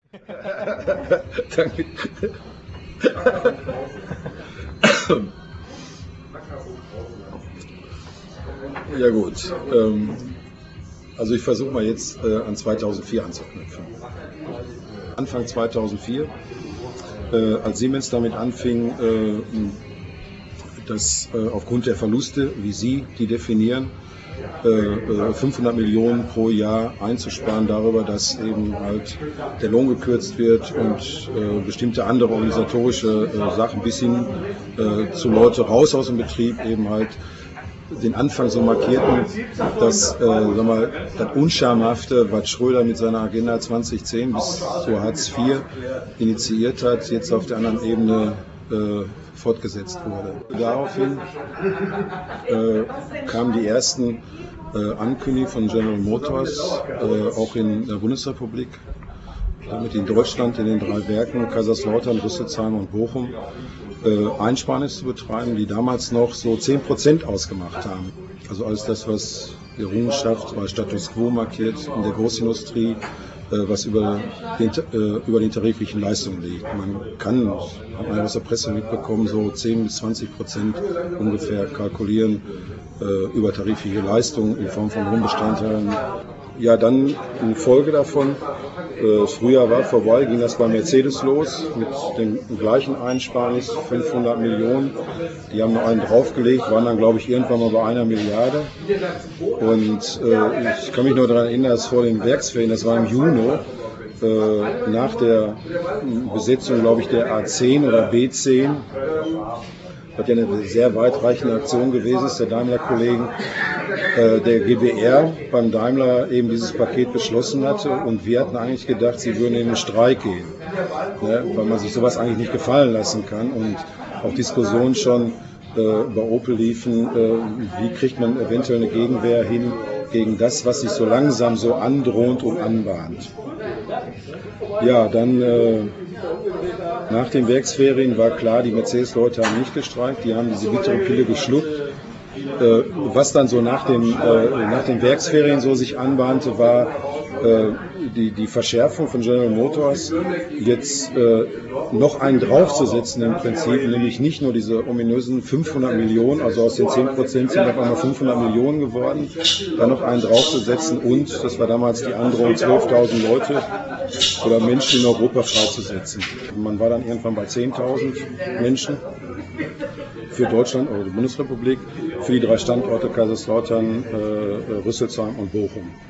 Danke. Ja gut, also ich versuche mal jetzt an 2004 anzuknüpfen. Anfang 2004, als Siemens damit anfing, dass aufgrund der Verluste, wie Sie die definieren, 500 Millionen pro Jahr einzusparen darüber, dass eben halt der Lohn gekürzt wird und bestimmte andere organisatorische Sachen bis hin zu Leute raus aus dem Betrieb eben halt den Anfang so markierten, dass das Unschamhafte, was Schröder mit seiner Agenda 2010 bis zu Hartz IV initiiert hat, jetzt auf der anderen Ebene fortgesetzt wurde. Daraufhin kamen die ersten Ankündigungen von General Motors, auch in der Bundesrepublik, damit in Deutschland in den 3 Werken Kaiserslautern, Rüsselsheim und Bochum Einsparnisse zu betreiben, die damals noch so 10% ausgemacht haben. Also alles das, was die Errungenschaft bei Status Quo markiert in der Großindustrie, was über den tariflichen Leistungen liegt. Man kann, hat man ja aus der Presse mitbekommen, so 10-20% ungefähr kalkulieren über tarifliche Leistungen in Form von Lohnbestandteilen. Ja, dann in Folge davon, Frühjahr war vorbei, ging das bei Mercedes los mit dem gleichen Einsparnis, 500 Millionen. Die haben noch einen draufgelegt, waren dann glaube ich irgendwann mal bei 1 Milliarde. Und ich kann mich nur daran erinnern, dass vor den Werksferien, das war im Juni, nach der Besetzung glaube ich der A10 oder B10, was ja eine sehr weitreichende Aktion gewesen ist, der Daimler-Kollegen, der GBR beim Daimler eben dieses Paket beschlossen hatte und wir hatten eigentlich gedacht, sie würden in den Streik gehen, ne, weil man sich sowas eigentlich nicht gefallen lassen kann und auch Diskussionen schon bei Opel liefen, wie kriegt man eventuell eine Gegenwehr hin gegen das, was sich so langsam so androht und anbahnt. Ja, dann nach den Werksferien war klar, die Mercedes-Leute haben nicht gestreikt, die haben diese bittere Pille geschluckt. Was dann so nach den Werksferien so sich anbahnte, war die Verschärfung von General Motors, jetzt noch einen draufzusetzen im Prinzip, nämlich nicht nur diese ominösen 500 Millionen, also aus den 10% sind auf einmal 500 Millionen geworden, dann noch einen draufzusetzen und, das war damals die Androhung, 12.000 Leute oder Menschen in Europa freizusetzen. Man war dann irgendwann bei 10.000 Menschen für Deutschland oder die Bundesrepublik, für die 3 Standorte Kaiserslautern, Rüsselsheim und Bochum.